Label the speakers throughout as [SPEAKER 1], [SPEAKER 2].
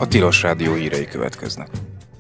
[SPEAKER 1] Tilos Rádió hírei következnek.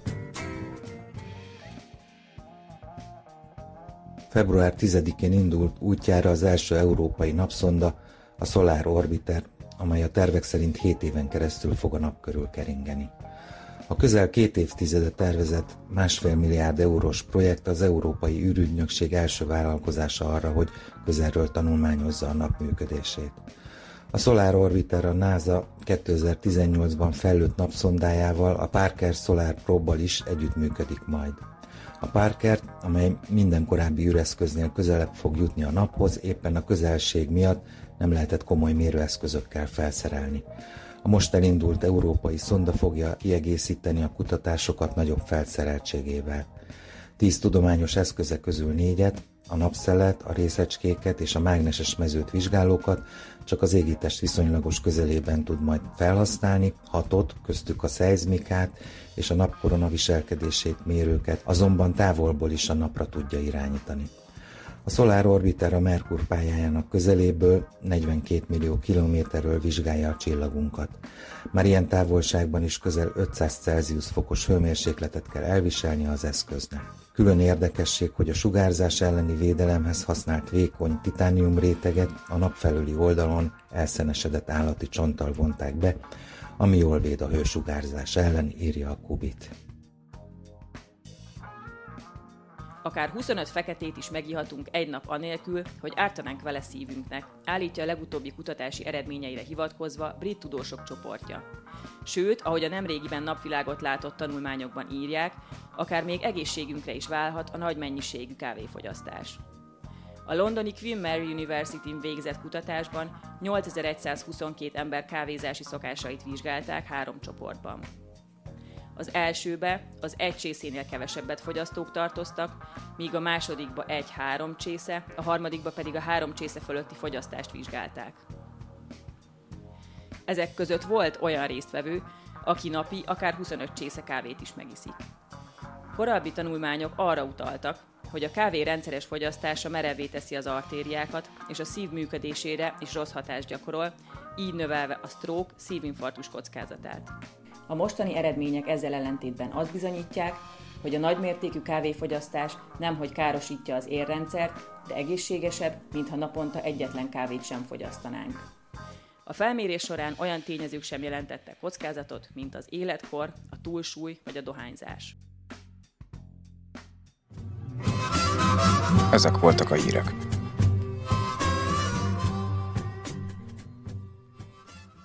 [SPEAKER 2] Február 10-én indult útjára az első európai napszonda, a Solar Orbiter, amely a tervek szerint 7 éven keresztül fog a nap körül keringeni. A közel 2 évtizede tervezett 1,5 milliárd eurós projekt az Európai űrügynökség első vállalkozása arra, hogy közelről tanulmányozza a nap működését. A Solar Orbiter a NASA 2018-ban fellőtt napszondájával, a Parker Solar Probe-bal is együttműködik majd. A Parker, amely minden korábbi űreszköznél közelebb fog jutni a naphoz, éppen a közelség miatt nem lehetett komoly mérőeszközökkel felszerelni. A most elindult európai szonda fogja kiegészíteni a kutatásokat nagyobb felszereltségével. 10 tudományos eszköze közül 4-et, a napszelet, a részecskéket és a mágneses mezőt vizsgálókat csak az égitest viszonylagos közelében tud majd felhasználni, 6-ot, köztük a szeizmikát és a napkorona viselkedését mérőket, azonban távolból is a napra tudja irányítani. A Solar Orbiter a Merkur pályájának közeléből, 42 millió kilométerről vizsgálja a csillagunkat. Már ilyen távolságban is közel 500 Celsius fokos hőmérsékletet kell elviselnie az eszköznek. Külön érdekesség, hogy a sugárzás elleni védelemhez használt vékony titánium réteget a nap felüli oldalon elszenesedett állati csonttal vonták be, ami jól véd a hősugárzás ellen, írja a Kubit.
[SPEAKER 3] Akár 25 feketét is megihatunk egy nap anélkül, hogy ártanánk vele szívünknek, állítja a legutóbbi kutatási eredményeire hivatkozva brit tudósok csoportja. Sőt, ahogy a nemrégiben napvilágot látott tanulmányokban írják, akár még egészségünkre is válhat a nagy mennyiségű kávéfogyasztás. A londoni Queen Mary University-n végzett kutatásban 8122 ember kávézási szokásait vizsgálták 3 csoportban. Az elsőbe az 1 csészénél kevesebbet fogyasztók tartoztak, míg a másodikba 1-3 csésze, a harmadikba pedig a 3 csésze fölötti fogyasztást vizsgálták. Ezek között volt olyan résztvevő, aki napi akár 25 csésze kávét is megiszik. Korábbi tanulmányok arra utaltak, hogy a kávé rendszeres fogyasztása merevvé teszi az artériákat, és a szív működésére is rossz hatást gyakorol, így növelve a stroke, szívinfarktus kockázatát. A mostani eredmények ezzel ellentétben azt bizonyítják, hogy a nagymértékű kávéfogyasztás nemhogy károsítja az érrendszert, de egészségesebb, mintha naponta egyetlen kávét sem fogyasztanánk. A felmérés során olyan tényezők sem jelentettek kockázatot, mint az életkor, a túlsúly vagy a dohányzás.
[SPEAKER 1] Ezek voltak a hírek.